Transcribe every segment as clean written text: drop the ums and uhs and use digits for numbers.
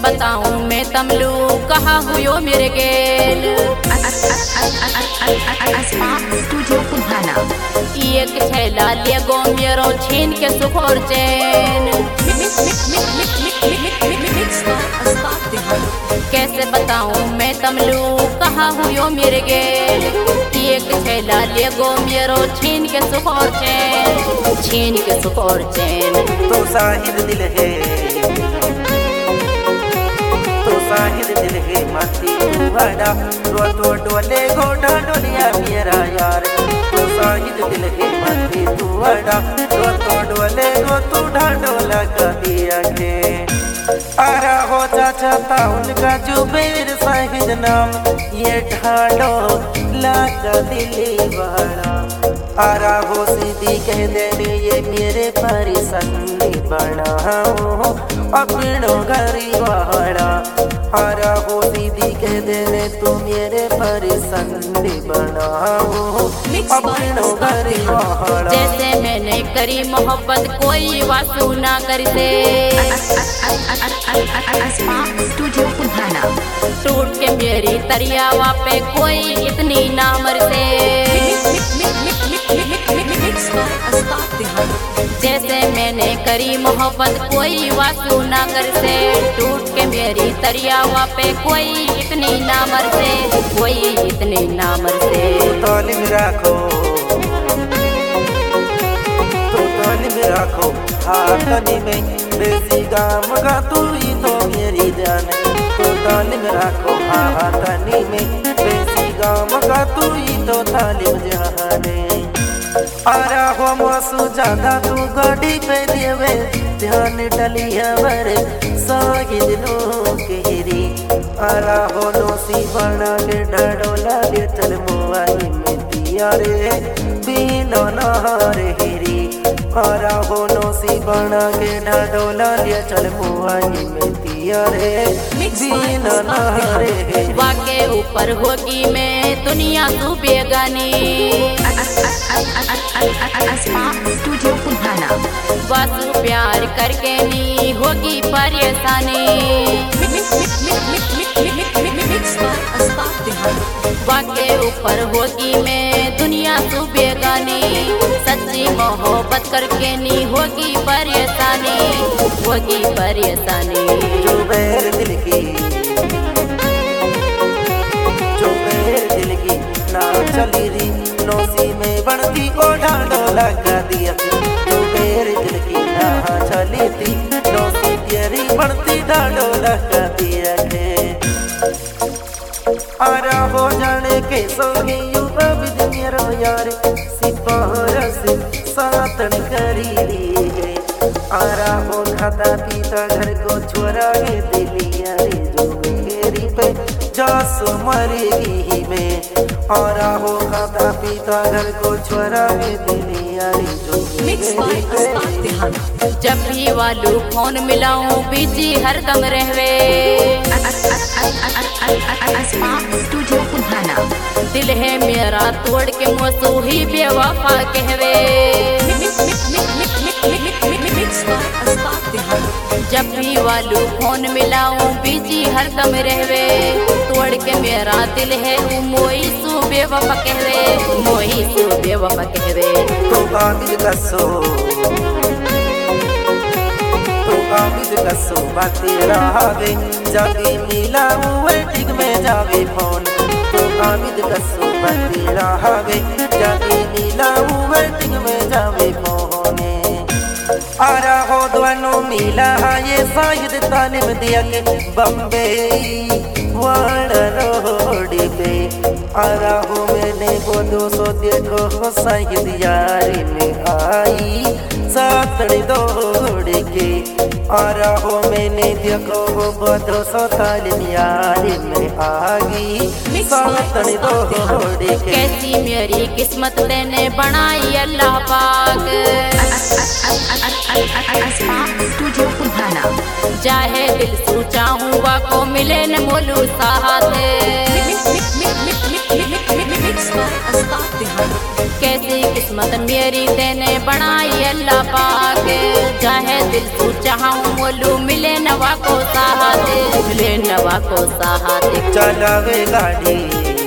बताऊं मैं तमलू कहा हुयो मेरे गेल स्टूडियो कुम्हाना एक छैला ले गो मेरो छीन के सुख और चैन। कैसे बताऊं मैं तमलू कहा हुयो मेरे गेल एक छैला ले गो मेरो छीन के सुख और चैन, छीन के सुख और चैन। तो साहिर दिल है, तो साहिर दिल है माती तू बड़ा रो तो डोले गोटा डोलिया मेरा यार। तो साहिर दिल है माती तू बड़ा रो तो डोले गो तू ढाडोला का दिया के आरा हो चाचा था उनका जुबेर साहिद नाम ये ढाडो लाका दिली वाला। आरा हो सीधी कह देने ये मेरे परिसंदी बनाओ अपनों गरी वाला। आरा हो सीधी कह देने तू मेरे परिसंदी बनाओ अपनों गरी वाला। जैसे मैंने करी मोहब्बत कोई वासू ना कर दे, स्टूडियो कुम्हाना टूट के मेरी तरियावा पे कोई इतनी ना मर दे। जैसे मैंने करी मोहब्बत कोई वासू ना कर से, टूट के मेरी तरियावा पे कोई इतनी ना मर से, कोई इतनी ना मर से। तालिम राखो, तो तालिम राखो हाथनी में देसी गाम का तू ही तो मेरी जान। तो तालिम राखो हाथनी में देसी गाम का तू ही तो तालिम जाने। आरा हो मसू ज्यादा तू गाड़ी पे देवे ध्यान डलिया वर सागिद लो केरी। आरा हो नोसी बना के ढाडोला ले चल मोबाइल में दिया रे बिना नहारे हेरी। आरा हो नोसी बना के ढाडोला ले चल मोबाइल में दिया रे बिना नहारे हेरी। वाके ऊपर होगी मैं दुनिया तू बेगानी, स्टूडियो कुम्हाना बस प्यार करके नी होगी परेशानी। वाके ऊपर होगी मैं दुनिया तू बेगानी, सच्ची मोहब्बत करके नी होगी परेशानी, होगी परेशानी। जो बैर दिल की, जो बैर दिल की ना चली री नौसी में बढ़ती ओ ढाडोला का दिया। जो बैर दिल की ना चली थी नौसी तेरी बढ़ती ढाडोला का दिया के। आरा हो जाने के सोगी यू अबिद मेरो यार सिपारस सातन करी ली है। आरा हो खाता पीता घर को छोरा के दिलिया रे जो मेरी पे जासो मरेगी में। आरा हो खाता पीता घर को छोरा के दिलिया रे जो मेरी पे। जब भी वालू फोन मिलाऊं बिजी हरदम रहवे, स्टूडियो कुम्हाना दिल है मेरा तोड़ के मोसू ही बेवफा कहवे। जब भी वालू फोन मिलाऊं बिजी हरदम रहवे, तोड़ के मेरा दिल है वो मोई सू बेवफा कहवे, मोई सू बेवफा कहवे। तो आबिद कसो, तो आबिद कसो बातें रहावे जाबी मिला वेटिंग में जावे फोन। तो आबिद कसो बातें रहावे जाबी मिला वेटिंग में जावे फोन। आरा हो दोनों मिला ये शायद तालिम दिया के बम्बे वाड़ा रोड पे। आरा हो मैंने वो 200 देखो शायद यारी में आई सातड़ी दौड़ के। आरा हो मैंने देखो वो 200 तालिम यारी में आ गई सातड़ी दौड़ के। कैसी मेरी किस्मत तेने बनाई अल्लाह पाक, स्टूडियो कुम्हाना चाहे दिल सू चाहूँ वा को मिले न मोलू साथ। कैसी किस्मत मेरी तेने बनाई अल्लाह पाक, चाहे दिल तू चाहूं बोलू मिले नवा को सहाते, मिले नवा को सहाते। चलावे गाड़ी,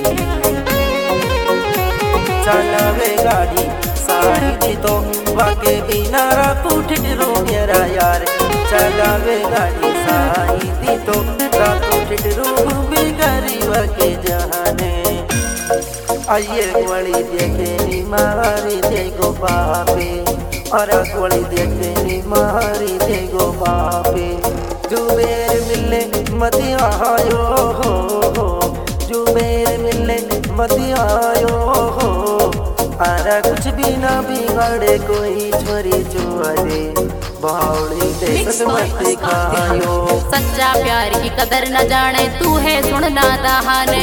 चलावे गाड़ी सारी दी तो वाके बिना रातू ठिठरू मेरा यार। चलावे गाड़ी सारी दी तो रातू ठिठरू भी गरीब के जहाने। आइए गोली देखे नी मारी देखो बापे, और गोली देखे नी मारी देखो बापे। जुबेर मिले मती आयो हो, जुबेर मिले मती आयो हो। आरा कुछ भी ना बिगाड़े कोई छोरी चुआरे, बावड़ी देख मत खायो। सच्चा प्यार की कदर न जाने तू है सुनना दहाने।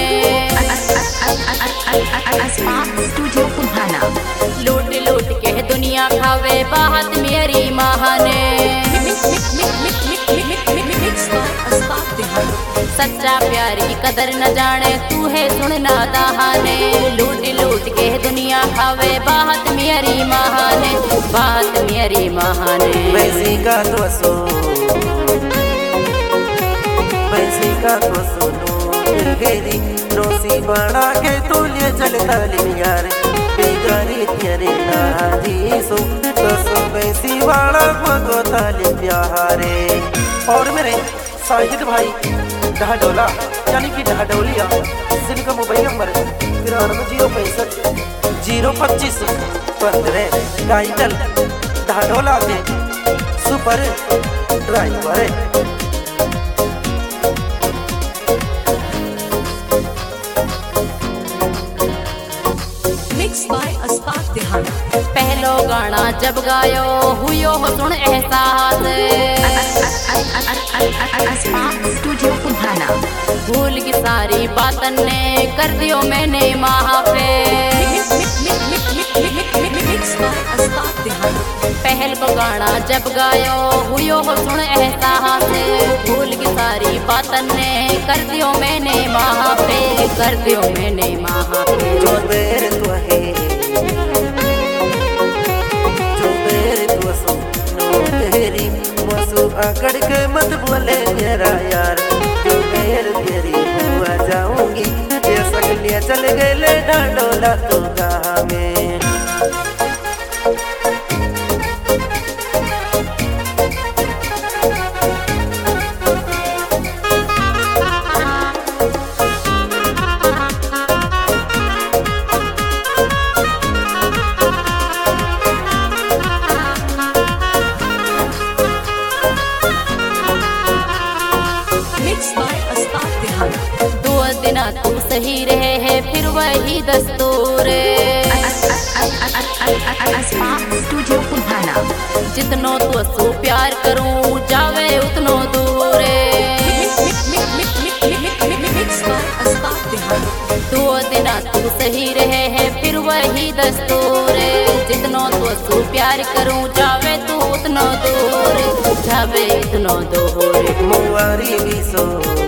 स्टूडियो पुधाना। लूट लूट के दुनिया खावे बात मेरी महाने। सच्चा प्यार की कदर न जाने तू है सुनना दहाने। लूट लूट के दुनिया खावे बात मेरी महाने, बात मेरी महाने। वैसी का तो सो, वैसी का तो सुनो घेरी रोसी बना के तू लिए चलता यार। बेगारी तेरे नाजी सो तो सो वैसी वाला को ताली प्यारे। और मेरे साहिद भाई ढाडोला यानी कि ढाडोलिया, जिनका मोबाइल नंबर 93 065 025 टाइटल ढाडोला के सुपर ड्राइवर। पहलो गाना जब गायो हुयो हो सुन एहसास। स्टूडियो पुधाना। भूल की सारी बातन ने कर दियो मैंने वहाँ पे। पहल को गाना जब गायो हुयो हो सुन एहसास। भूल की सारी बातन ने कर दियो मैंने वहाँ पे, कर दियो मैंने वहाँ पे। जो बेर तो है, जो बेर तो सुनो तेरी मसू आकड़ के मत बोले मेरा यार। जो बेर तेरी हुआ जाऊंगी ये सकलिया चल गए ढाडोला तो कहाँ में। तू सही रहे है फिर वही दस्तूर। स्टूडियो पुधाना। जितनो तो सो प्यार करूं जावे उतनो दूर। दो दिन तू सही रहे है फिर वही दस्तूर। जितनो तो सो प्यार करूं जावे तू उतनो दूर, जावे उतनो दूर। मुआरी भी सो,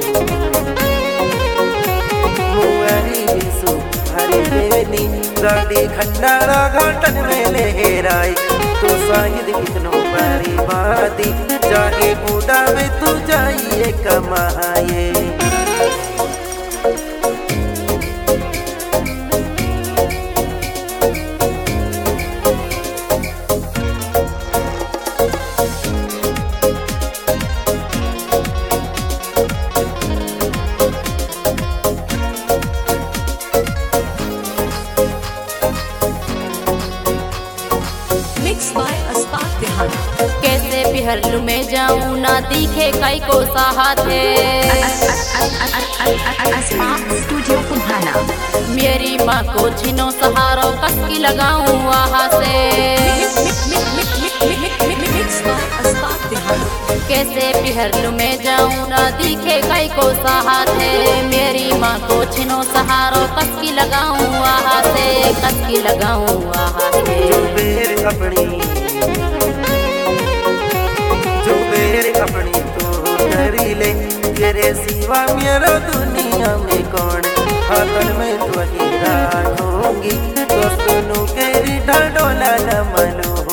हरी बेनी गाड़ी खंडारा घाटन में लहराई। तो शायद कितनो बड़ी बाती जाके बूढ़ा में तू जाइए कमाए। कैसे बिहरलू में जाऊं ना दिखे कई को सहाते। स्टूडियो पुधाना। मेरी माँ को छिनो सहारो कसकी लगाऊं वहाँ से। कैसे बिहरलू में जाऊं ना दिखे कई को सहाते। मेरी माँ को छिनो सहारो कसकी लगाऊं वहाँ से, कसकी लगाऊं वहाँ से। जो बेर अपनी, जो बेर अपनी तो करी ले तेरे सिवा मेरा दुनिया में कौन। हाथन में तो ही राखूंगी दोस्तों के ढाडोला न मनो।